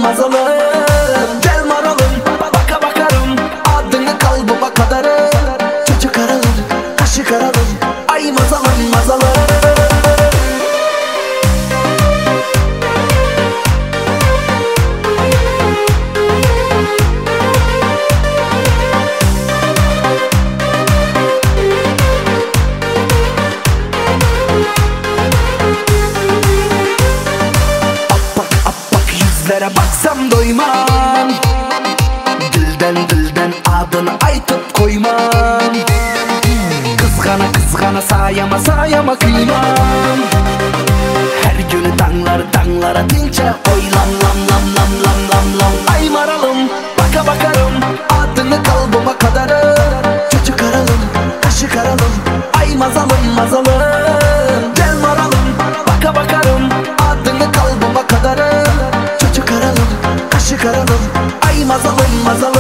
mazalım. Gel maralım, baka bakarım, adını kalbıma kadarım. Çocuk aralım, kaşık aralım, ay mazalım mazalım. Yüzlere baksam doymam, dilden adını aytıp koymam. Kızgana sayama kıymam. Her günü danglar atince oy lam. Ay maralım, baka bakarım, adını kalbıma kadarım. Çocuk aralım, kaşık aralım, ay mazalım. Gel maralım, baka bakarım, adını kalbıma kadarım. Çocuk aralım, kaşık aralım, ay mazalım.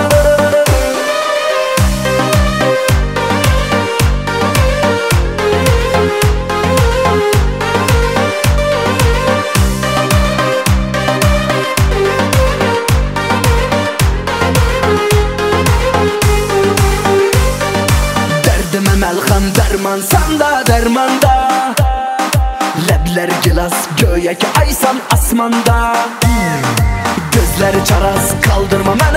Derdime melhem dermansan da dermanda. Lebler gilas göğe ki aysan asmanda. Gözleri çaraz kaldırma